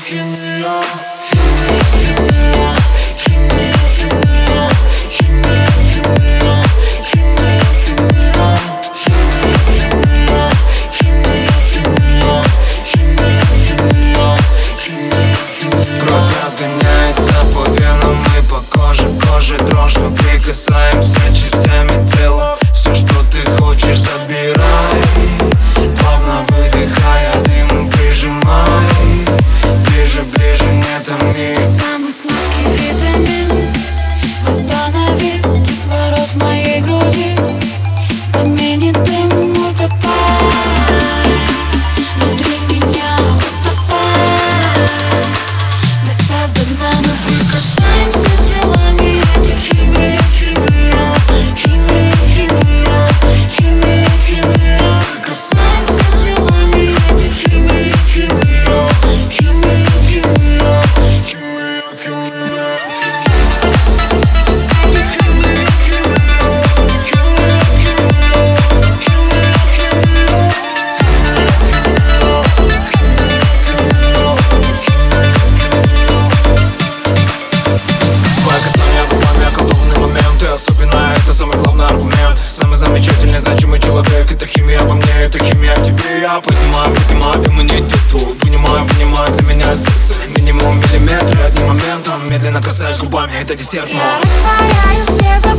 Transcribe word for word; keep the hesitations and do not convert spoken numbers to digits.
химия. Кровь разгоняется по венам и по коже, коже дрожь, мы прикасаемся частями тела. Все, что ты хочешь, забирай, плавно выдыхая дым, прижимай ближе, ближе, не томи. Самый сладкий витамин, восстанови кислород в моей груди, заменит дым, утопай внутри меня, утопай. Доставь до дна, мы прикасаемся телами. Это химия, химия, химия, химия, химия, химия. Прикасаемся телами. Это химия, химия, химия, химия, химия, химия. Особенно это самый главный аргумент. Самый замечательный, значимый человек. Это химия во мне, это химия в тебе. Я поднимаю, поднимаю иммунитет твой. Понимаю, понимаю, для меня сердце минимум миллиметры. Одним моментом медленно касаюсь губами, это десерт. Я растворяю все забыли.